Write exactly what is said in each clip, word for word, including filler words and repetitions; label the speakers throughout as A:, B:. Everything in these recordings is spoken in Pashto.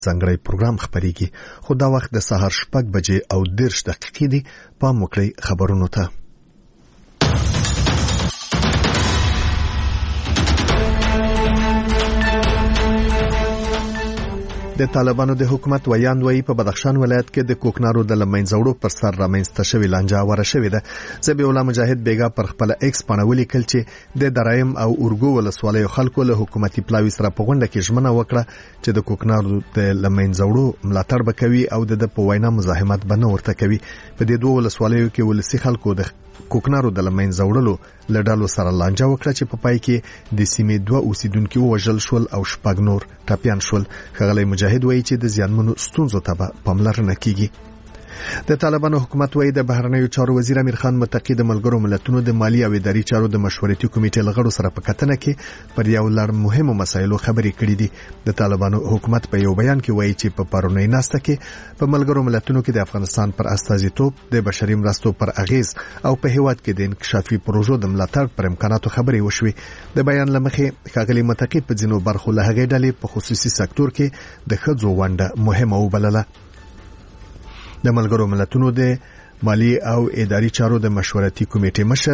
A: ځانګړی پروګرام خبريږي خو دا وخت د سهار شپږ بجې او دېرش دقیقې دي پام وکړئ خبرونو ته. د طالبانو د حکومت ویاند وایي په بدخشان ولایت کې د کوکنارو د لمنځوړو پر سر رامنځته شوی لانجه وره شوې ده. زبی الله مجاهد بیګا پر خپل ایکس باندې ولیکل چې د درایم او اورګو ولسوالیو خلکو له حکومتي پلاوي سره په غونډه کې ژمنه وکړه چې د کوکنارو د لمنځوړو ملاتړ وکوي او د په وینا مزاحمت بنه ورته کوي. په دې دوه ولسوالیو کې ولسی خلکو د کوکنارو د لمنځوړلو لړالو سره لانجه وکړه چې په پای کې د سیمې دوه اوسیدونکو وژل شول او شپږ نور ټاپیان شول. خغلی مجاهد وایي چې د زیانمنو ستونزو ته پاملرنه کیږي. د طالبانو حکومت وایي د بهرنیو چارو وزیر امیر خان متقی د ملګرو ملتونو د مالی او اداري چارو د مشورتي کمیټې لغړو سره په کتنه کې پر یو لړ مهمو مسایلو خبرې کړې دي. د طالبانو حکومت په یو بیان کې وایي چې په پرونی ناسته کې په ملګرو ملتونو کې د افغانستان پر استازیتوب د بشري مرستو پر اغیز او په هیواد کې د انکشافي پروژو د ملاتړ پر امکاناتو خبرې وشوي. د بیان لمخې ښاغلي متقی په ځینو برخو له هغې ډلې په خصوصي سکتور کې د ښځو ونډه مهمه وبلله. د ملګرو ملتونو د مالی او اداري چارو د مشورتي کمیټې مشر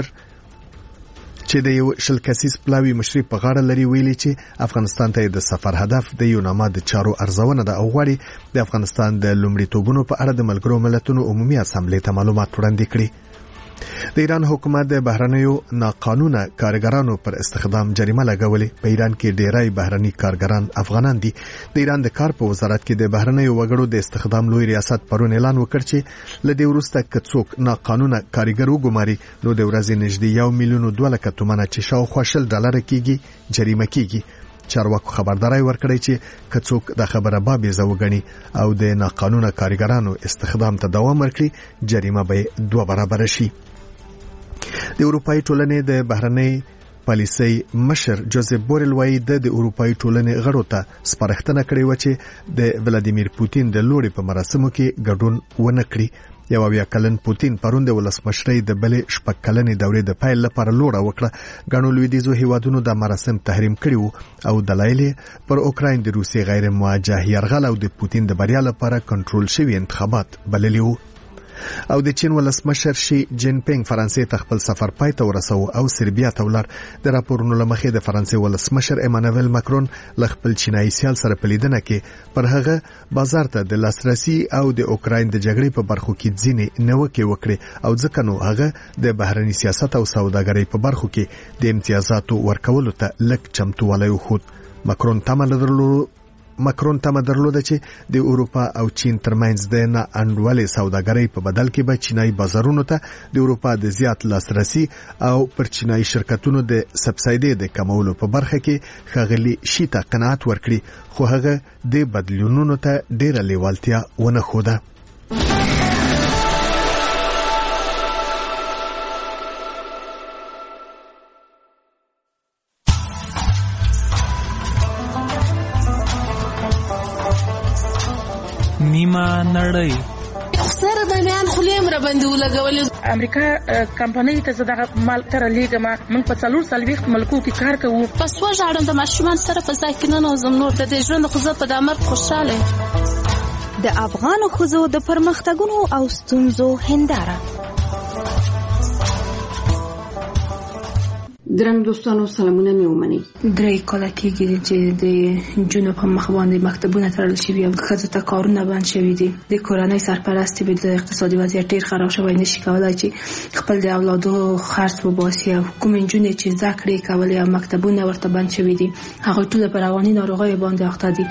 A: چې د یو شل کسیز پلاوی مشري په غاړه لري ویلي چې افغانستان ته د سفر هدف د یو نامه د چارو ارزونه ده او غواړي د افغانستان د لومړیتوبونو په اړه د ملګرو ملتونو عمومي اسامبلې ته معلومات وړاندې کړي. د ایران حکومت د بهرنیو ناقانونه کارګرانو پر استخدام جریمه لګولې. په ایران کې ډیری بهرني کارګران افغانان دي. د ایران د کار په وزارت کې د بهرنیو وګړو د استخدام لوی ریاست پرون اعلان وکړ چې لدې وروسته کڅوک ناقانونه کارګر وګماري نو د ورځې نږدې یو میلیون دوه لک تومنه چې شاوخوا شل ډالر کېږي جریمه کېږي. چارواکو خبرداري ورکړی چې کڅوک د خبره بابیزه وګڼي او د ناقانونه کارګرانو استخدام ته دوام ورکړي جریمه به دوه برابر شي. د اروپאי ټولنې د بهرنۍ پالیسۍ مشر جوزف بورل وایي د اروپאי ټولنې غړو ته سپارښتنه کړې و چې د ولادیمیر پوتین د لوړې په مراسمو کې ګډون ونه کړي. یو اویا کلن پوتین پرون د ولسمشرۍ د بلې شپږ کلنې دورې د پیل لپاره لوړه وکړه. ګڼو لویدیځو هیوادونو د مراسم تحریم کړي او دلایل پر اوکراین د روسي غیر موجه یرغل او د پوتین د بریا لپاره کنټرول شوی انتخابات بللي وو. او د چین ولسمشر شي جین پینګ فرانسې ته خپل سفر پای ته ورسو او سربیا ته ولاړ. د راپورونو لمخې د فرانسې ولسمشر ایمانوئل ماکرون له خپل چینایي سیال سره په لیدنه کې پر هغه بازار ته د لاسرسي او د اوکراین د جګړې په برخو کې ځینې نوکې وکړي او ځکه نو هغه د بهرني سیاست او سوداګرۍ په برخو کې د امتیازاتو ورکولو ته لږ چمتووالی وښود. ماکرون تمه لرلو ماکرون تمه درلوده چې د اروپا او چین ترمنځ د نه انډولې سوداګرۍ په بدل کې به چینایي بازارونو ته د اروپا د زیات لاسرسي او پر چینایي شرکتونو د سبسایډي د کمولو په برخه کې ښاغلي شي ته قناعت ورکړي خو هغه د بدلونونو ته ډیره لیوالتیا ونه خوده.
B: نیمه نړۍ
C: سره د بیان خلیم را باندې ولګول.
D: امریکا کمپنۍ ته زده مال تر لیګما من په څلور سلويخت ملکو کې کار کوو.
C: پس وژاړم د ماشومان سره په ځای کې نه نوزم نور د ژوند خو په دامر خوشاله.
E: د افغان خزو د پرمختګونو او ستونزو هنداره.
F: درنګ دوستانو سلامونه مې ومني.
D: درې کاله کېږي چې د جنوب په مخ باندې مکتبونه تړل شوي او ښځو ته کارونه بند شوي دي. د کورنۍ سرپرستي به د اقتصادي وضعیت ډېر خراب شوی، نشي کولای چې خپل د اولادو خرڅ وباسي او کومې نجونې چې زده کړې کولې او مکتبونه ورته بند شوي دي هغوی ټول په رواني ناروغیو باندې اخته دي.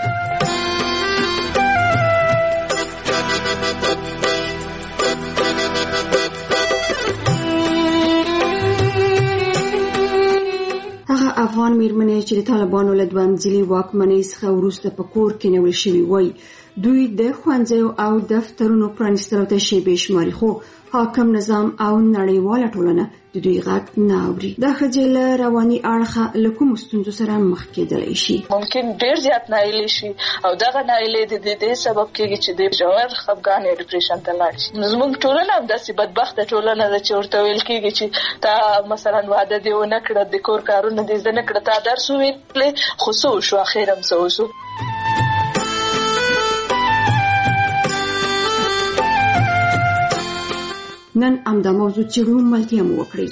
F: افغان میرمنې چې د طالبانو له دوامځلې واکمنۍ څخه وروسته په کور کې نیول شوي وای دوی د ښوونځیو او دفترونو پرانیستلو ته شیبې شماري خو حاکم نظام او نړیواله ټولنه د دوی غږ نه اوري. دا ښځې له رواني اړخه له کومو ستونزو سره مخ کېدلی شي؟
G: ممکن ډېر زیات ناهیلي شي او دغه ناهیلي د دې سبب کېږي چې د ژور خفګان یا ډیپریشن ته لاړ شي. زموږ ټولنه همداسې بدبخته ټولنه ده چې ورته ویل کېږي چې تا مثلا واده دې ونه کړه، د کور کارونه دې زده نه کړه، تا درس وویلې خو څه وشو، اخر هم څه وشو.
F: نن همدا موضوع څېړو، ملتیا مو وکړئ.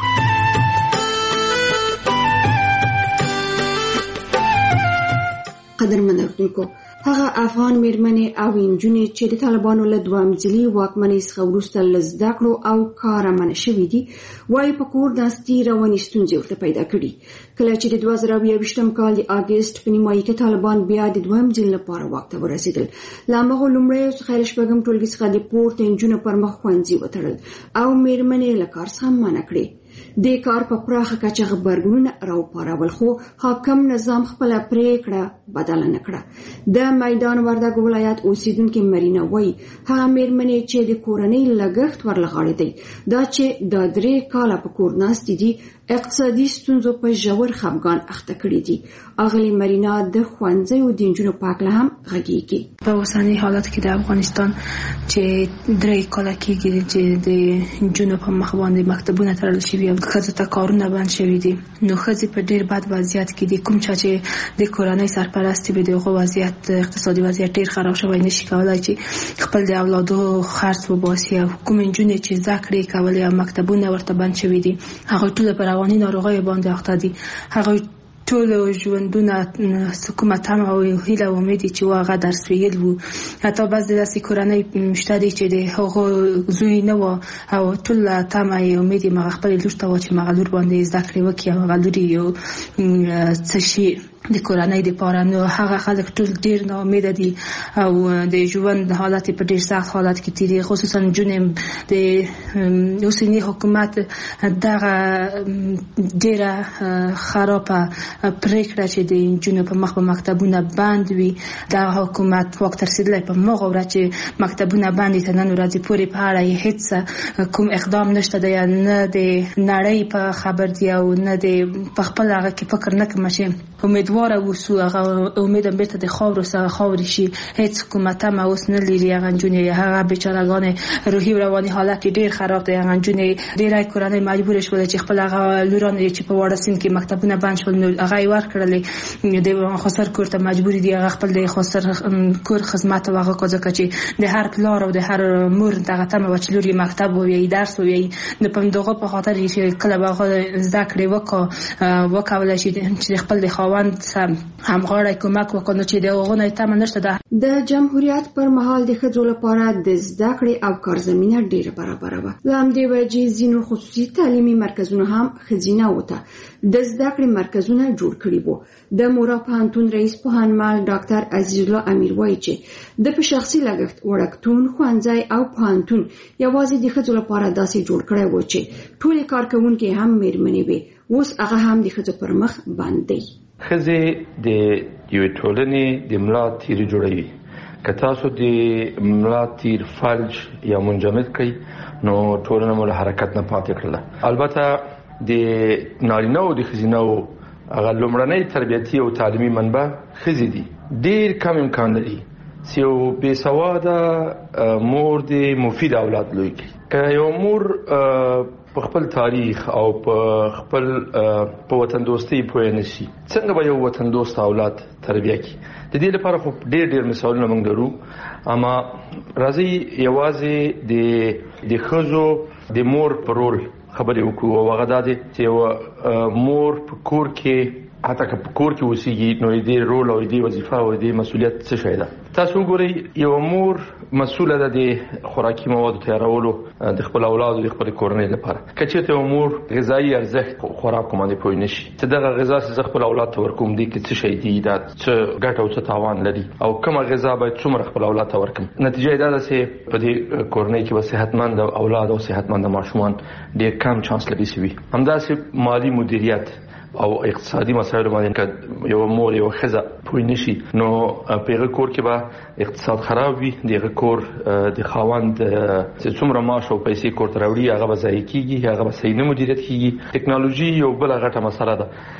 F: قدرمن اورېدونکو، هغه افغان میرمنې او نجونې چې د طالبانو له دوهم ځلي واکمنۍ څخه وروسته له زده کړو او کاره منع شوي دي، وایي په کور ناستي رواني ستونزې ورته پیدا کړي. کله چې د دوه زره او یوویشتم کال د اګست په نیمایي کې طالبان بیا د دوهم ځل لپاره واک ته ورسېدل، له هماغو لومړیو څخه له شپږم ټولګي څخه د پورته نجونو پر مخ ښوونځي وتړل او میرمنې له کار څخه منع کړې. د کار په پراخه کچه غبرګونونه راوپارول، خو حاکم نظام خپله پریکړه بدله نه کړه. د میدان وردګو ولایت اوسیدونکې مرینا وایي هغه میرمنې چې د کورنۍ لګښت ورلغاړېدی، دا چې دا درې کاله په کور ناستې دي، اقتصادي ستونزو په ژور خفګان اخته کړي دي. اغلې مرینا د ښوونځیو د نجونو په هکله هم غږېږي.
D: په اوسني حالت کې د افغانستان چې درې کاله کېږي چې د نجونو په مخ باندې مکتبونه تړل شوي او ښځو ته کارونه بند شوي دي، نو ښځې په ډېر بد وضعیت کې دي. کوم چا چې د کورنۍ سرپرستي وي، د هغو وضعیت اقتصادي وضعیت ډېر خراب شوی، نشي کولای چې خپل د اولادو خرڅ وباسي. او کوم نجونې چې زده کړې کولې او مکتبونه ورته بند شوي دي، هغوی ټول په رواني ناروغیو باندې اخته دي. هغوی ټول ژوندونه کومه تمه او هیله او امید چې هغه درس ویل وو، حتی بعض د داسې کورنۍ شته دي چې د هغو زوی نه وه او ټول تمه یې امید یې مغه خپلې لور ته وه چې مغه لور باندې زده کړې وکړي او هغه لور یې یو څه شي د کورنۍ دپاره. نو هغه خلک ټول ډېر ناامیده دي او د ژوند حالت په ډېر سخت حالت کې تېري. خصوصا نجونې د اوسني حکومت دغه ډېره خرابه پریکړه چې د نجونو په مخ په مکتبونه بند وي، دغه حکومت واک ته رسېدلی په هماغه ورځ چې مکتبونه بند دي، تر نن ورځې پورې په اړه یې هېڅ کوم اقدام نشته دی، نه د نړۍ په خبر دي او نه د په خپل هغه کې فکر نه کوم چې امیدواره اوسو هغه امید هم بیرته د خاورو سره خاورې شي. هېڅ حکومت هم اوس نه لري. هغه نجونې هغه بیچارهګانې روحي او رواني حالت یې ډېر خراب دی. هغه نجونې ډېری کورنۍ مجبورې شولې چې خپل هغه لوران چې په واړه سیند کې مکتبونه بند شول، نو هغه یې ورکړلې د خسر کور ته مجبورې دي هغه خپل د خسر کور خدمت او هغه کو، ځکه چې د هر پلار او د هر مور دغه تمه وه چې لور یې مکتب وویي، درس وویي. نو په همدغو په خاطر یې چې کله به هغه زده کړې وکولی شي چې خپل د خاوند همغاړی کومک وکړي، نو چې د هغو نه یې تمه نشته ده.
F: د جمهوریت پر مهال د ښځو لپاره د زده کړې او کار زمینه ډېره برابره وه. له همدې وجې ځینو خصوصي تعلیمي مرکزونو هم ښځینه وته د زده کړې مرکزونه جوړ کړي وو. د مورا پوهنتون رئیس پوهنمل ډاکټر عزیز الله امیر وایي چې د په شخصي لګښت وړکتون، ښوونځی او پوهنتون یوازې د ښځو لپاره داسې جوړ کړی و چې ټولې کارکوونکې هم میرمنې وې. اوس هغه هم د ښځو پر مخ بند دی.
B: ښځې د یوې ټولنې د ملا تیر جوړوي. که تاسو د ملا تیر فلج یا منجمد کړئ، نو ټولنه مو له حرکت نه پاتې کړله. البته د نارینه او د ښځینه‌و هغه لومړنۍ تربیتي او تعلیمي منبع ښځې دي. ډېر کم امکان لري چې یو بې سواده مور د مفید اولاد لوی کړي. که یو مور په خپل تاریخ او په خپل په وطن دوستۍ پوه نه شي، څنګه به یو وطن دوست اولاد تربیه کړي؟ د دې لپاره خو ډېر ډېر مثالونه موږ لرو، اما راځئ یوازې د د ښځو د مور په رول خبرې وکړو. او هغه دا دی چې یوه مور په کور کې، حتی که په کور کې اوسېږي، نو د دې رول او د دې وظیفه او د دې مسؤلیت څه شی ده؟ تاسو وګورئ، یوه مور مسؤله ده د خوراکي موادو تیارولو د خپل اولادو د خپل کورنۍ لپاره. که چېرته یوه مور غذایي ارزښت خوراکو باندې پوه نه شي چې دغه غذا چې زه خپل اولاد ته ورکوم دې کې څه شی دي، دا څه ګټه او څه تاوان لري، او کومه غذا باید څومره خپل اولاد ته ورکړم، نتیجه یې دا ده چې په دې کورنۍ کې به صحتمند اولاد او صحتمند ماشومان ډېر کم چانس لري چې وي. همداسې مالي مدیریت او اقتصادي مسایلو باندې که یو مور یو ښځه پوه نه شي، نو په هغه کور کې به اقتصاد خراب وي. د هغه کور د خاوند چې څومره معاش او پیسې کور ته راوړي، هغه به ضایع کېږي، هغه به صحیح نه مدیریت کېږي. ټکنالوژي یو بله غټه مسله ده.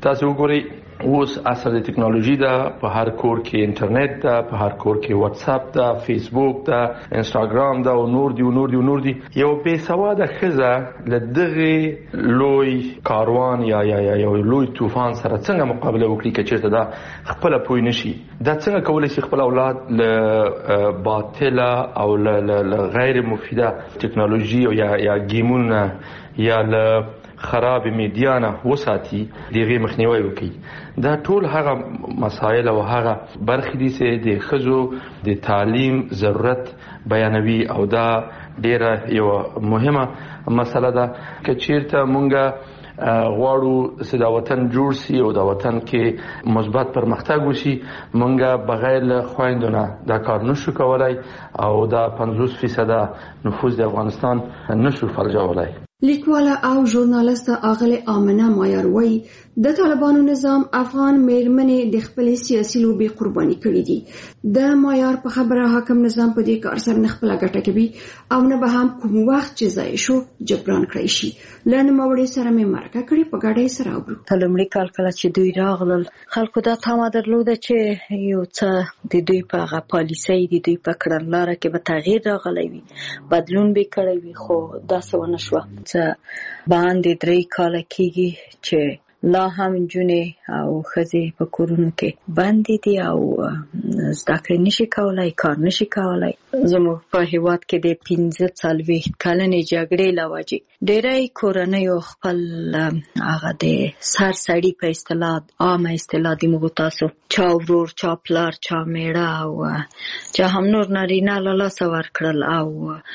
B: تاسو وګورئ اوس اصل د ټکنالوژي دا په هر کور کې انټرنیټ دا په هر کور کې واتس اپ دا فیسبوک دا انستګرام دا او نور دی او نور دی او نور دی یو بے سواده خزه لدغه لوی کاروان یا یا یا یو لوی طوفان سره څنګه مقابله وکړي چې چیرته دا خپل پوی نشي دا څنګه کولای شي خپل اولاد له باطله او له غیر مفیده ټکنالوژي او یا یا گیمونه یا له خراب میډیا نه وساتي دغه مخنیوي وکړي دا ټول هغه مسایل او هغه برخې دي چې د خزو د تعلیم ضرورت بیانوي او دا ډیره یو مهمه مسله ده چې چیرته مونږه غواړو چې دا وطن جوړ شي او دا وطن کې مثبت پرمختګ وشي مونږه بغیر خويندونه دا کار نشو کولای او دا پنځوس فیصد نفوذ د افغانستان نشو فلجولای.
F: لیکواله او ژورنالیست اغله آمنه مایار وایي د طالبانو نظام افغان میرمنې د خپل سیاسي لوبي قرباني کړې دي. د مایار په خبره حاکم نظام په دې کار سره نه خپل ګټه کوي او نه به هم کوم وخت چې ځای شو جبران کړی شي. لنډ موړې سره مې مرکه کړې په ګډه سره وګورو.
H: تلمړي کال کله چې دوی راغلل خلکو دا تمه درلوده چې یو څه د دوی په هغه پالیسۍ د دوی په کړنلاره کې به تغییر راغلی وي بدلون به کړی وي خو داسې ونه شوه. باندې درې کاله کېږي چې لا هم جونې او ښځې په کورونو کې بندې دي او زده کړې نشي کولای کار نشي کولای. زموږ په هېواد کې د پنځه څلوېښت کلنې جګړې له وجې ډېری کورنیو خپل هغه د سر سړي په اصطلاح عامه اصطلاح د موږ تاسو چا ورور چا پلار چا میړه او چا هم نور نارینه له لاسه ورکړل او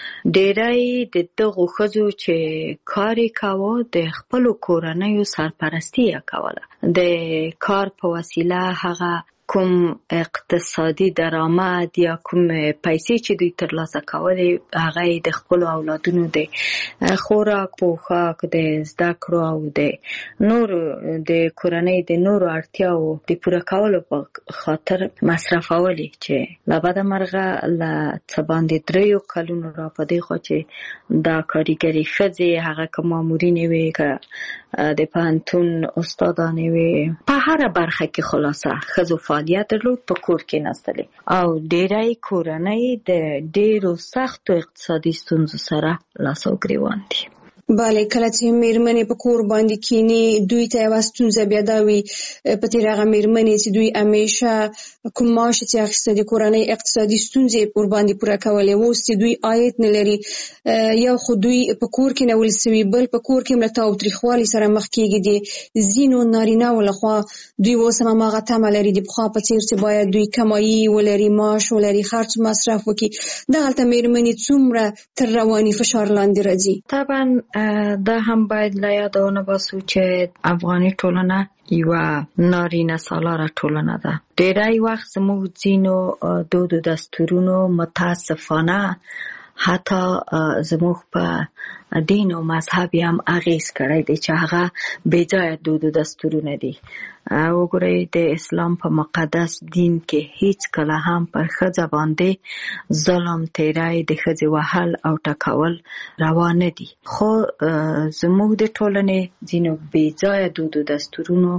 H: ډېری د دغو ښځو چې کار یې کاوه د خپلو کورنیو سرپرستي یې کوله د کار په وسیله هغه کوم اقتصادي درآمد یا کوم پیسې چې دوی ترلاسه کولې هغه د خپل اولادونو د خوراک پوښاک د زده کړو او د نور د کورنۍ د نورو اړتیاو د پوره کولو په خاطر مصرفولې چې له بده مرغه له څه باندې دریو کلونو را په دې خوا چې دا کارګرې ښځې هغه که مامورینې وې که د پوهنتون استادانې وې په هره برخه کې خلاصه ښځو فعالیت درلود په کور کې نستلې او ډېری کورنۍ د ډېرو سختو اقتصادي ستونزو سره لاس او ګریوان دي.
F: بله کله چې میرمنې په کور باندې کینی دوی ته یوه ستونزه بیا دا وي په تېر هغه میرمنې چې دوی همیشه کوم معاش چې اخیسته د کورنۍ اقتصادي ستونزې پر باندې پوره کولې اوس چې دوی عاید نه لري یو خو دوی په کور کې نیول سوي بل په کور کې مله تاوتریخوالي سره مخ کېږي د ځینو نارینهو لخوا دوی اوس هم هماغه تمه لري د پخوا په څېر چې باید دوی کمایي ولري معاش ولري خرڅ مصرف وکړي دغلته میرمنې څومره تر رواني فشار لاندې راځي.
H: طبعا دا هم باید له یاده ونباسو چې افغاني ټولنه یوه نارینه سالاره ټولنه ده. ډېری وخت زموږ ځینو دود و دستورونو متاسفانه حتی زموږ په دین او مذهب هم اغیز کړی دی چې هغه بې ځایه دود و دستورونه دي. وګورئ د اسلام په مقدس دین کې هیڅ کله هم پر ښځه باندې ظلم تیری د ښځې وهل او ټکول روا نه دي خو زموږ د ټولنې ځینو بې ځایه دود و دستورونو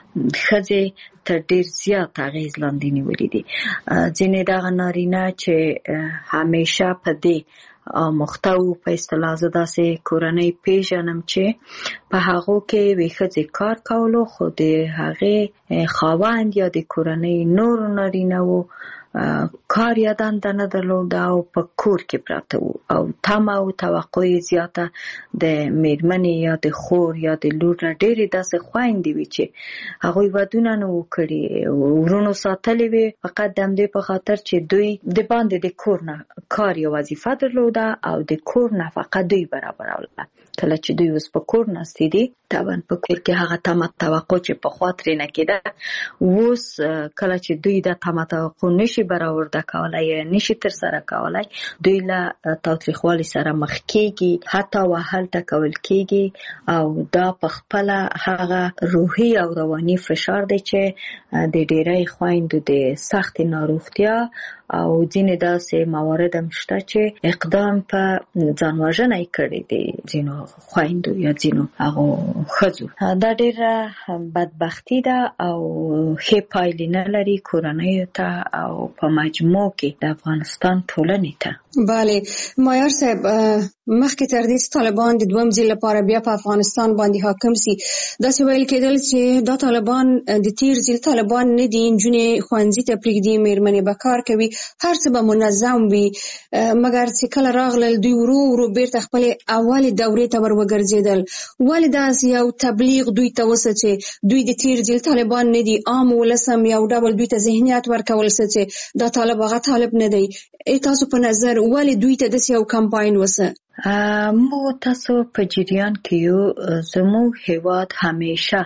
H: ښځې تر ډېر زیات اغیز لاندې نیولي دي. ځینې دغه نارینه چې همیشه په دې مختو په اصطلاح زه داسې کورنۍ پیژنم چې په هغو کې وې ښځې کار کولو خو د هغې خاوند یا د کورنۍ نورو نارینه‌وو کار یا دنده نه درلوده او په کور کې پراته وو او تمه او توقع یې زیاته د میرمنې یا د خور یا د لور نه ډېرې داسې خویندې وي چې هغوی ودونه نه وو کړي ورونو ساتلې وې فقط د همدې په خاطر چې دوی د باندې د کور نه کار یا وظیفه درلوده او د کور نفقه دوی برابروله. کله چې دوی اوس په کور ناستې دي طبعا په کور کې هغه تمه توقع چې پخوا ترې نه کېده اوس کله چې دوی د تمه توقع نشي برآورده کولی یا نشي ترسره کولی دوی له تاوتریخوالي سره مخ کېږي حتی وهل ټکول کېږي او دا په خپله هغه روحي او رواني فشار دی چې د ډېری خویندو د سختې ناروغتیا او ځینې داسې موارد هم شته چې اقدام په ځان وژنه یې کړی دی ځینو خويندو یا ځینو هغه ښځو. دا ډېره بدبختي ده او ښې پایلې نه لري کورنیو ته او په مجموع کې د افغانستان ټولنې ته.
F: بله مایار صاحب، مخکې تر دې طالبان د دویم ځل لپاره بیا په افغانستان باندې حاکم سي، داسې ویل کېدل چې دا طالبان د تیر ځل طالبان نه دي، نجونې ښوونځي ته پرېږدي، مېرمنې به کار کوي، هر څه به منظم وي. مګر چې کله راغلل دوی ورو ورو بیرته خپلې اولې دورې ته ور وګرځېدل. ولې داسې یو تبلیغ دوی ته وسه چې دوی د تیر ځل طالبان نه دي، عام ولسم یو ډول دوی ته ذهنیت ورکول څه چې دا طالب هغه طالب نه دی؟ تاسو په نظر ولې دوی ته داسې یو کمپاین وسه؟
H: مو تاسو په جریان کې یو، زموږ هیواد همیشه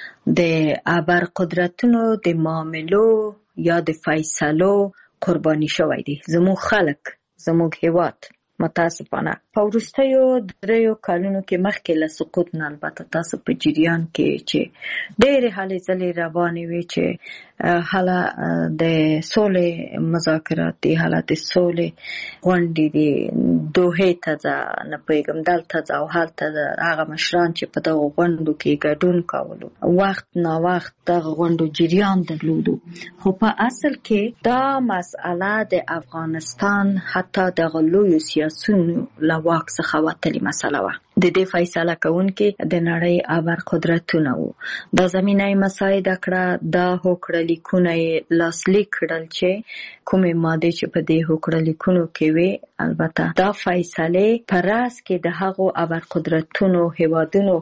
H: د ابرقدرتونو د معاملو یا د فیصلو قرباني شوی دی. زموږ خلک، زموږ هیواد متاسفانه په وروستیو دریو کلونو کې مخکې له سقوط نه البته تاسو په جریان کې چې ډېرې هلې ځلې روانې وې چې هله د سولې مذاکرات دي، هله د سولې غونډې دي، دوحې ته ځه، نه پوهېږم دلته ځه او هلته ځه. هغه مشران چې په دغو غونډو کې ګډون کولو، وخت ناوخت دغه غونډو جریان درلودو، خو په اصل کې دا مسئله د افغانستان حتی دغه لویو سیاسونو له واک څخه وتلې مسله وه. د دې فیصله کوونکي د نړۍ ابرقدرتونه وو. دا زمینه یې مساعده کړه، دا هوکړه لیکونه یې لاسلیک کړل چې کومې مادې چې په دې هوکړه لیکونو کې وې، البته دا فیصلې په راز کې د هغو ابرقدرتونو هیوادونو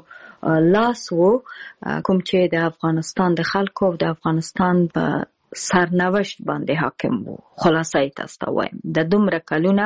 H: لاس وو کوم چې د افغانستان د خلکو او د افغانستان په سرنوشت باندې حاکم وو. خلاصه یې تاسو ته وایم، د دومره کلونه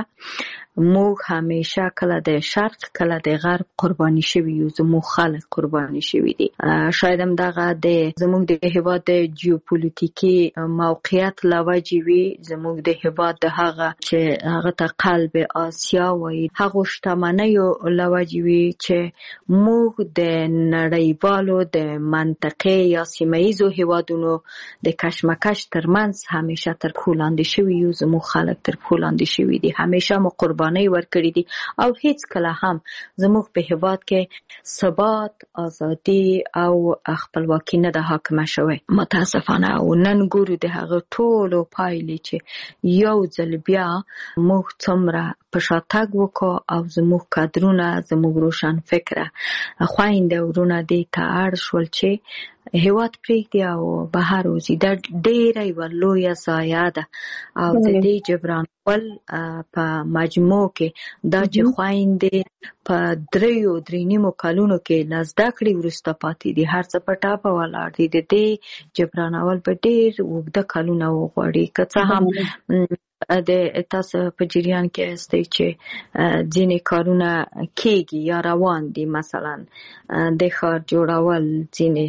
H: موږ همیشه کله د شرق کله د غرب قرباني شوي یو، زموږ خلک قرباني شوي دي. شاید هم دغه د زموږ د هیواد د جیوپولیټیکي موقعیت له وجې وي، زموږ د هیواد د هغه چې هغه ته قلب آسیا وایي، هغو شتمنیو له وجې وي چې موږ د نړیوالو د منطقې یا سیمه ییزو هیوادونو د کشمکش ترمنځ همیشه تر پښو لاندې شوي یو. زموږ خلک تر پښو لاندې شوي دي، همیشه مو قرباني ورکړي دي او هیڅ کله هم زموږ په هیواد کې ثبات، ازادي او خپلواکي نه ده حاکمه شوې متاسفانه. او نن ګورو د هغه ټولو پایلې چې یو ځل بیا موږ څومره په شاتګ وکړو او زموږ کادرونه، زموږ روشن فکره خویندې ورونه دې ته اړ شول چې هیواد پرېږدي او بهر وځي. دا ډېره یوه لویه ضایعه ده او د دې جبرانول په مجموع کې دا چې خویندې په دریو درې نیمو کلونو کې له زده کړې وروسته پاتې دي، هر څه په ټاپه ولاړ دي، د دې جبرانول به ډېر اوږده کلونه وغواړي. که څه هم د تاسو په جریان کې هستئ چې ځینې کارونه کېږي یا روان دي، مثلا د ښار جوړول، ځینې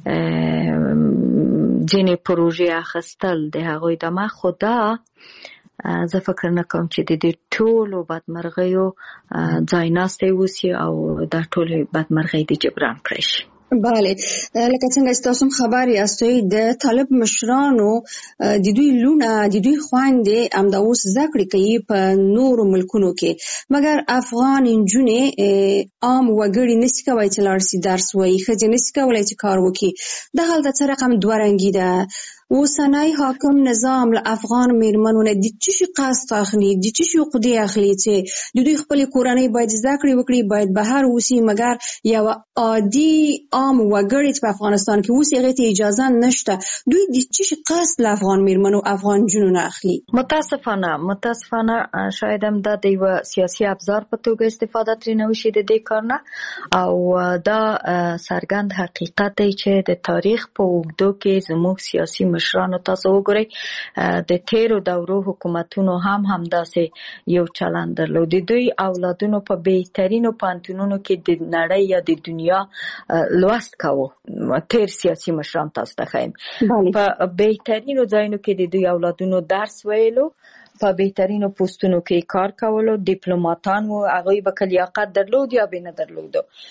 H: ځینې پروژې اخیستل د هغوی دمه. خو دا زه فکر نه کوم چې د دې ټولو بدمرغیو ځای ناستی وسي او دا ټولې بدمرغۍ د جبران کړی شي.
F: بله، لکه څنګه تاسو خبر یاستئ د طالب مشرانو د دوی لونه، د دوی خويندې همدا اوس زده کړې کوي په نورو ملکونو کې، مګر افغان نجونې عام وګړي نشي کولی چې لاړ شي درس ووایي، ښځې نشي کولی چې کار وکړي. دا حالت څه رقم دوه رنګي ده. اوسنی حاکم نظام له افغان میرمنو نه د څه شي قصد اخلي، د څه شي عقدې اخلي چې د دوی خپلې کورنۍ باید زده کړې وکړي، باید بهر اوسي، مګر یو عادي عام وګړي چې په افغانستان کې اوسي هغې ته اجازه نشته. دوی د څه شي قصد له افغان میرمنو افغان جنو نه اخلي؟
H: متاسفانه متاسفانه شاید هم دا د یوه سیاسي ابزار په توګه استفاده ترېنه وشي د دې کار نه، او دا څرګند حقیقت دی چې د تاریخ په اوږدو کې زموږ سیاسي مشرانو تاسو وګورئ د تیرو دورو حکومتونو هم همداسې یو چلند درلود. د دوی اولادونو په بهترینو پوهنتونونو کې د نړۍ یا د دنیا لوست کاوه. تیر سیاسي مشران تاسو ته ښیم په بهترینو ځایونو کې د دوی اولادونو درس ویلو، په بهترینو پوستونو کې کار کولو، ډیپلوماتان وو، هغوی به که لیاقت درلود یا به نه درلودو.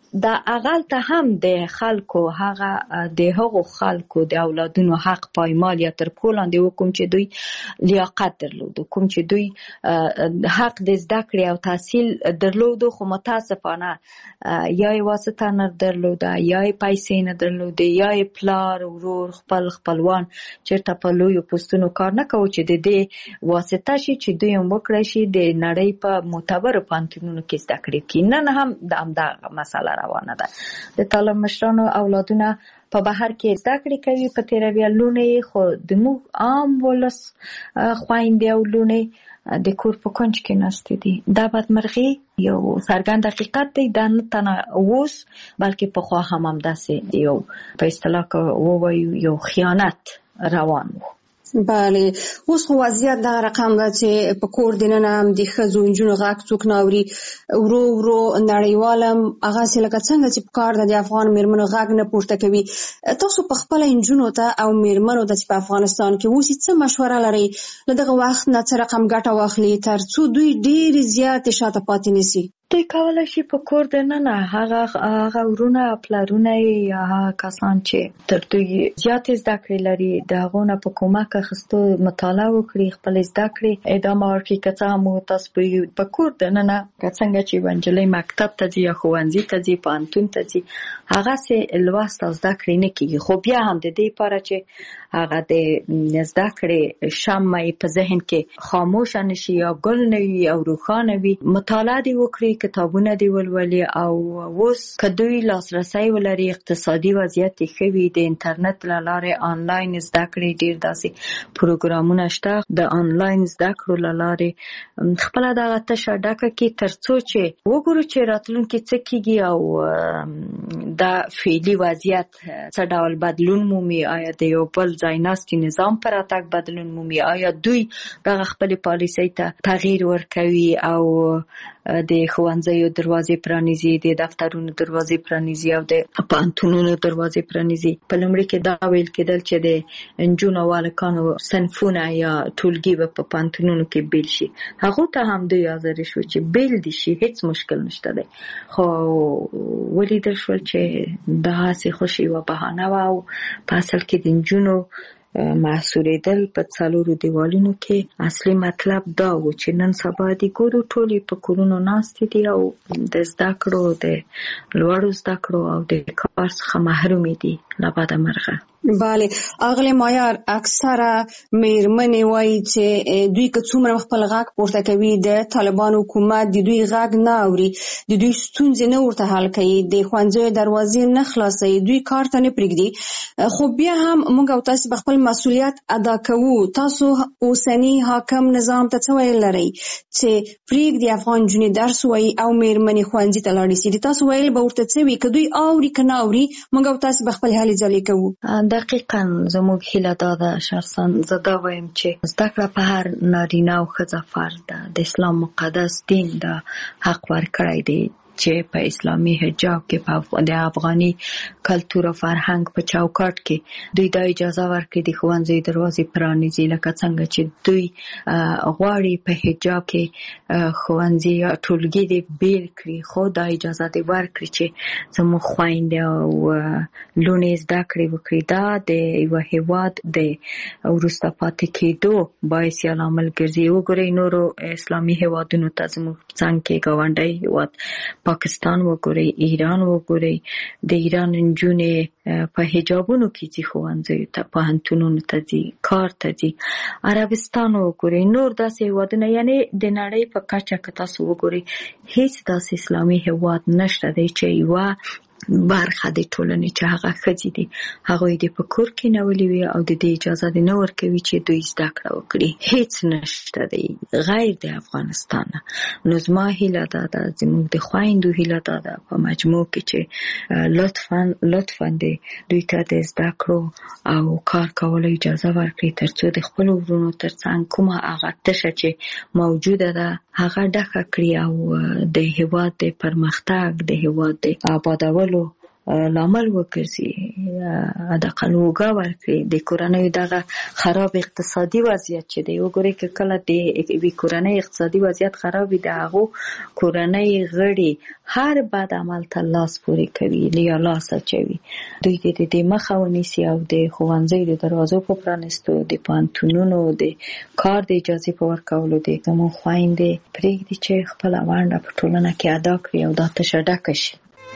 H: دا اغل ته هم د خلکو هغه د هغو خلکو د اولادونو حق پایمال یا تر پښو لاندې وکوم چې دوی لیاقت درلود، کوم چې دوی حق د زده کړې او تحصیل درلود خو متاسفانه یا یې واسطه نه درلوده یا یې پیسې نه درلودې یا یې پلار ورور خپل خپلوان چېرته په لویو پوستونو کار نه کوي چې د دې واسطه شي چې دوی هم وکړی شي د نړۍ په معتبرو پوهنتونونو کې زده کړې کړي. نن هم د همدغه مسله روانه ده. د طالب مشرانو اولادونه په بهر کې زده کړې کوي، په تیروي لونې، خو د موږ عام ولس خویندې او لونې د کور په کونج کې ناستې دي. دا بدمرغي یو څرګند حقیقت دی، دا نه تنه اوس بلکې پخوا هم همداسې یو په اصطلاح کې ووایو یو خیانت روان و.
F: بله، اوس خو وضعیت دغه رقم ده چې په کور دننه هم د ښځو نجونو غږ څوک نه اوري. ورو ورو نړیوال هم هغسې لکه څنګه چې په کار ده د افغان میرمنو غږ نه پورته کوي. تاسو په خپله نجونو ته او میرمنو ته چې په افغانستان کې اوس څه مشوره لرئ له دغه وخت نه څه رقم ګټه واخلي تر څو دوی ډېرې زیاتې شاته پاتې نه سي؟
H: دوی کولی شي په کور دننه هغه هغه ورونه پلرونه یا هغه کسان چې تر دوی زیاتې زده کړې لري د هغو نه په کومک اخیستو مطالعه وکړي، خپل زده کړې ادامه ورکړي. که څه هم تاسو په کور دننه که څنګه چې یوه نجلۍ مکتب ته ځي یا ښوونځي ته ځي، پوهنتون ته ځي، هغسې لوست او زده کړې نه کېږي. خو بیا هم د دې لپاره چې هغه د زده کړې شمع په ذهن کې خاموشه نه شي یا ګل نه وي او روښانه وي، مطالعه دې وکړي، کتابونه دې ولولي. او اوس که دوی لاسرسی ولري، اقتصادي وضعیت یې ښه وي، د انټرنټ له لارې آنلاین زده کړې ډېر داسې پروګرامونه شته، د آنلاین زده کړو له لارې خپله دغه تشه ډکه کړي تر څو چې وګورو چې راتلونکي څه کېږي او دا فعلي وضعیت څه ډول بدلون مومي. آیا د یو بل ځای ناستي نظام پر راتګ بدلون مومي؟ آیا دوی دغه خپلې پالیسۍ ته تغییر ورکوي او د ښوونځیو دروازې پرانیزي، د دفترونو دروازې پرانیزي او د پوهنتونونو دروازې پرانیزي؟ په لومړي کې دا ویل کېدل چې د نجونو او هلکانو صنفونه یا ټولګي به په پوهنتونونو کې بیل شي. هغو ته هم دوی حاضر شو چې بیل دي شي، هیڅ مشکل نشته دی. خو ولیدل شول چې دغسې خوشي یوه بهانه وه او په اصل کې د نجونو محصورېدل په څلورو دیوالونو کې اصلي مطلب دا و چې نن سبا د ګورو ټولې په کورونو ناستې دي او د زده کړو د لوړو زده کړو او د کار څخه محرومې دي له بده مرغه.
F: بله، اغلی مایار اکثره میرمنې وایي چې دوی که څومره خپل غږ پورته کوي د طالبان حکومت د دوی غږ نه اوري، د دوی ستونزې نه ورته حل کوي، د ښوونځیو دروازې نه خلاصوي، دوی کار ته نه پرېږدي. خو بیا هم موږ او تاسو په خپل مسؤلیت ادا کوو. تاسو اوسني حاکم نظام ته څه ویل لرئ چې پرېږدي افغان نجونې درس ووایي او میرمنې ښوونځي ته لاړې شي؟ د تاسو ویل به ورته څه وي؟ که دوی اوري که نه اوري، موږ او تاسو به خپل هلې ځلې کوو.
H: دقیقاً زموږ هیله دا ده، شخصا زه دا وایم چې زده کړه په هر نارینه او ښځه فرض ده. د اسلام مقدس دین دا حق ورکړی دی چې په اسلامي حجاب کې په د افغاني کلتور او فرهنګ په چوکاټ کې دوی دا اجازه ورکړي د ښوونځي دروازې پرانیزي، لکه څنګه چې دوی غواړي په حجاب کې ښوونځي یا ټولګي دې بیل کړي، خو دا اجازه دې ورکړي چې زموږ خویندې او لوڼې زده کړې وکړي. دا د یوه هېواد د وروسته پاتې کېدو باعث یې لامل ګرځي. وګورئ نورو اسلامي هېوادونو ته، زموږ څنګ کې ګاونډی هېواد پاکستان وګورئ، ایران وګورئ، د ایران نجونې په حجابونو کې ځي ښوونځیو ته، پوهنتونونو ته ځي، کار ته ځي. عربستان وګورئ، نور داسې هېوادونه، یعنی د نړۍ په کچه که تاسو وګورئ هیڅ داسې اسلامي هېواد نشته دی چې یوه برخه د ټولنې چې هغه ښځې دي هغوی دې په کور کې نیولې وي او د دې اجازه دې نه ورکوي چې دوی زده کړه وکړي. هیڅ نشته دی غیر د افغانستان. نو زما هیله دا ده، زموږ د خویندو هیله دا ده په مجموع کې چې لطفا لطفا دې دوی ته د زده کړو او کار کولو اجازه ورکړي تر څو د خپلو ورونو تر څنګ کومه هغه تشه چې موجوده ده هغه ډکه کړي او د هېواد د پرمختګ، د هېواد د آبادولو لامل وګرځي، د قلوګا ورکړي د کورنۍ دغه خراب اقتصادي وضعیت چې دی. وګورئ که کله د وی کورنۍ اقتصادي وضعیت خراب وي، د هغو کورنۍ غړي هر بد عمل ته لاس پورې کوي، لیا لاس اچوي. دوی د دې مخه ونیسي او د ښوونځي د دروازو په پرانستو، د پوهنتونونو د کار د اجازې په ورکولو د کومو خویندې پرېږدي چې خپله ونډه په ټولنه کې ادا کړي او دا تشه ډکه شي.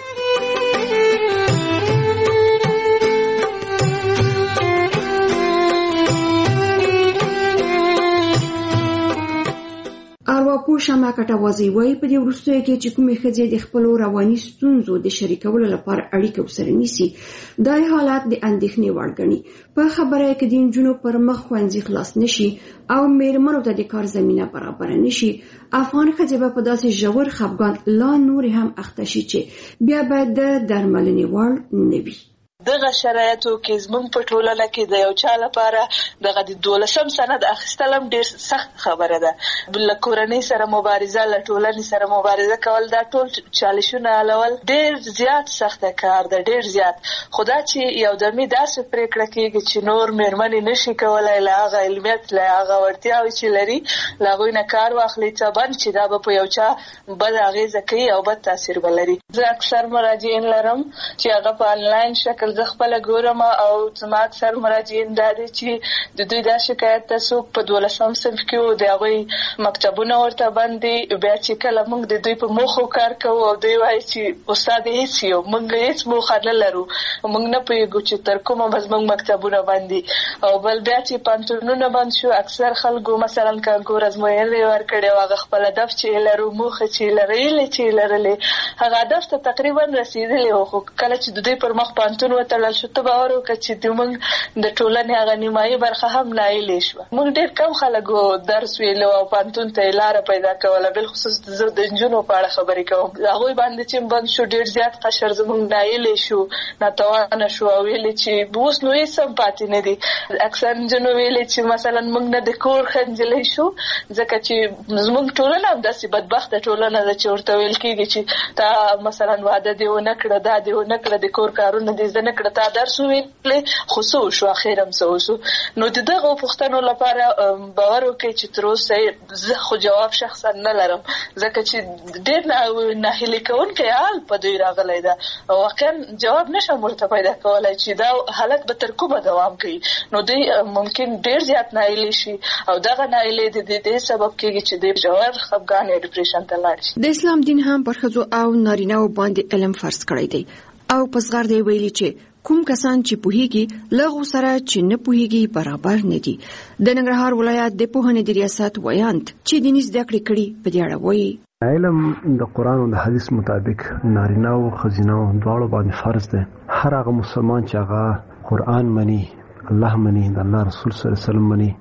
F: ارواپوه شمع کټوازی وایي په دې وروستیو کې چې کومې ښځې د خپلو رواني ستونزو د شریکولو لپاره اړیکه ورسره نیسي، دا حالات د اندېښنې وړ ګڼي. په خبره کې د نجونو پر مخ ښوونځي خلاص نشي او میرمنو ته د کار زمینه برابره نشي، افغان ښځې به په داسې ژور خفګان لا نورې هم اخته شي چې بیا باید د درملنې وړ نه وي.
G: دغه شرایطو کې زموږ په ټولنه کې د یو چا لپاره دغه د دولسم سند اخیستل هم ډېر سخت خبره ده. له کورنۍ سره مبارزه، له ټولنې سره مبارزه کول، دا ټول چالشونه حلول ډېر زیات سخته کار ده، ډېر زیات. خو دا چې یو دمې داسې پرېکړه کېږي چې نور مېرمنې نشي کولی له هغه علمیت، له هغه وړتیاوې چې لري، له هغوی نه کار واخلي، څبن چې دا به په یو چا بد اغېزه کوي او بد تاثیر به لري. زه اکثر مراجعین لرم چې هغه په انلاین شکل زه خپله ګورم او زما اکثر مراجعین دا دي چې د دوی دا شکایت ته څوک په دولسم صنف کې و، د هغوی مکتبونه ورته بند دي. بیا چې کله موږ د دوی په موخو کار کوو او دوی وایي چې استاد هېڅ یو، موږ هېڅ موخه نه لرو، موږ نه پوهېږو چې تر کومه به زموږ مکتبونه بند دي. او بل بیا چې پوهنتونونه بند شو، اکثر خلکو مثلا که ګور ازموینې ورکړې او هغه خپل هدف چې لرو، موخه چې لرلې چې لرلې هغه هدف ته تقریبا رسېدلې وو، خو کله چې د دوی پر مخ پوهنتون وتړل شو، ته باور وکړه چې موږ د ټولنې هغه نیمایي برخه هم نایلې شوه. موږ ډېر کم خلکو درس ویلو او پوهنتون ته یې لاره پیدا کوله. بالخصوص زه د نجونو په اړه خبرې کوم، هغوی باندې چې بند شو، ډېر زیات قشر زموږ نایلې شو، ناتوانه شو او ویلې چې اوس نو هېڅ هم پاتې نه دي. اکثر نجونو ویلې چې مثلا موږ نه د کور ښه نجلۍ شو، ځکه چې زموږ ټولنه هم داسې بدبخته ټولنه ده چې ورته ویل کېږي چې تا مثلا واده دې ونه کړه، دا دې ونه کړه، د کور کارونه دې زده نه کړه، تا درس وویلې خو څه وشو، اخر هم څه وشو. نو د دغو پوښتنو لپاره باور وکړئ چې تر اوسه زه خو جواب شخصا نه لرم، ځکه چې ډېر ناهیلي کوونکی حال په دوی راغلی ده. واقعا جواب نشم ورته پیدا کولی چې دا حالت به تر کومه دوام کوي. نو دوی ممکن ډېر زیات ناهیلي شي او دغه ناهیلي د دې سبب کېږي چې دوی ژور خفګان یا ډپریشن ته لاړ شي.
F: د اسلام دین هم پر ښځو او نارینه‌و باندې علم فرض کړی دی او په صغر دی ویلي چې کوم کسان چې پوهیږي لغو سره چې نه پوهیږي برابر نه دي. د ننګرهار ولایت د پوهنې د ریاست ویاند چې دیني زده کړې کړي په دې اړه وایي
I: علم د قرآن او د حدیث مطابق نارینه او ښځینه دواړو باندې فرض دی. هر هغه مسلمان چې هغه قرآن مني، الله مني، د الله رسول صلی الله علیه وسلم مني،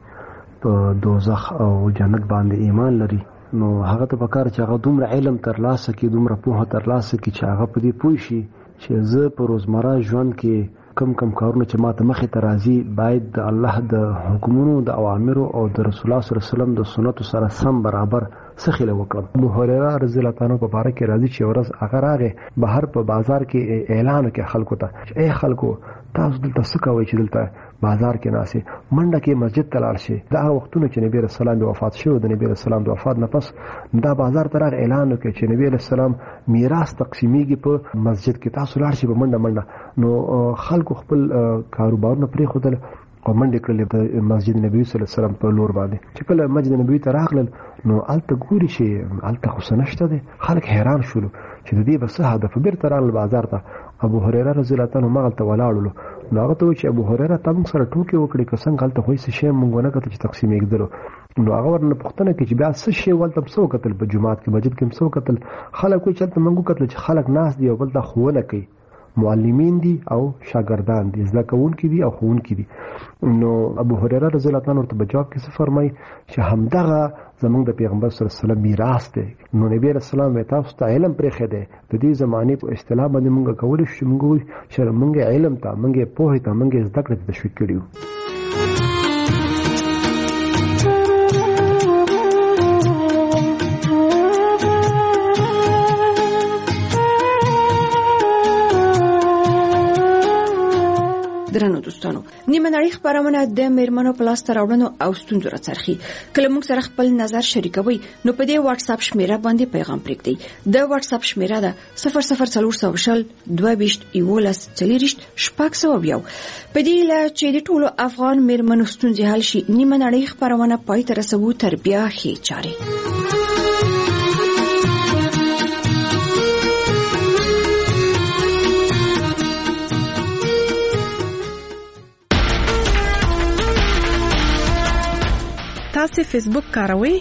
I: په دوزخ او جنت باندې ایمان لري، نو هغه ته پکار چې هغه دومره علم ترلاسه کړي، دومره پوهه ترلاسه کړي چې هغه په دې پوه شي چې زه په روزمره ژوند کې کم کم کارونه چې ماته مخې ته راځي باید د الله د حکمونو، د اوامرو او د رسول الله صلی الله علیه وسلم د سنتو سره سم برابر سخیله وکړم. ابو هريره رضی الله تعالی عنہ په باره کې راځي چې ورځ هغه راغی بهر په بازار کې اعلان وکړ خلکو ته چې ای خلکو تاسو دلته څه کوئ چې دلته بازار کې ناسي، منډه کې مسجد ته لاړ شي. دا هغه وختونه چې نبی رسول الله وفات شو، د نبی رسول الله د وفات نه پس دا بازار ته راغی اعلان وکړ چې نبی رسول الله میراث تقسیمیږي په مسجد کې، تاسو لاړ شئ په منډه منډه. نو خلکو خپل کاروبارونه پرېښودل او منډې کړلې د مسجد نبوي صلی الله علیه وسلم په لور باندې. چې کله مسجد نبوي ته راغلل نو هلته ګوري چې هلته خو څه نشته دی. خلک حیران شول چې د دې به څه هدف. بېرته راغلل بازار ته. ابو هريره رضی الله تعالی عنه مغلته ولاړلو. نو هغه ته چې ابو هريره ته موږ سره ټوکې وکړې که څنګه هلته خو هېڅ شی موږ ونه کتل چې تقسیمېږدلو. نو هغه ورنه پوښتنه کوي چې بیا څه شی ولته څه وکتل په جومات کې مسجد کې څه وکتل. خلک وایي چې هلته موږ وکتل چې خلک ناست دي او بل ته ښوونه کوي، معلمین دي او شاګردان دي، زده کوونکي دي او ښوونکي دي. نو ابو هريره رضی الله تعالی عنه ورته په جواب کې څه فرمایي چې همدغه زمونږ د پیغمبر صلی الله علیه وسلم میراث دی. نو نبی رسول الله تاسو ته علم پرېښی دی. د دې زمانې په اصطلاح باندې موږ کولی شو چې موږ وایو چې موږ علم ته، موږ پوهې ته، موږ زده کړې ته تشویق کړي یو.
F: نیمه نړۍ خبرونه د میرمنو په لاس راوړنو او ستونزو راڅرخي. کله موږ سره خپل نظر شریکوي نو په دې واتس اپ شمیره باندې پیغام پرېږدئ. د واتس اپ شمیره ده صفر صفر څلور سوه شل دوه ویشت یولس څلوېښت شپږ سوه یو. په دې له چې د ټولو افغان میرمنو ستونزې حل شي نیمه نړۍ خبرونه پای ته رسوو تر بیا ښې چارې.
J: تاسو فیسبوک کاروئ؟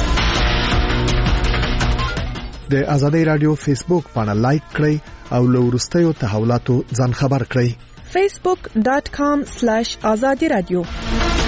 A: د ازادي رادیو فیسبوک باندې لایک کړئ او له وروستیو تحولاتو ځان خبر کړئ.
J: facebook dot com slash azadi radio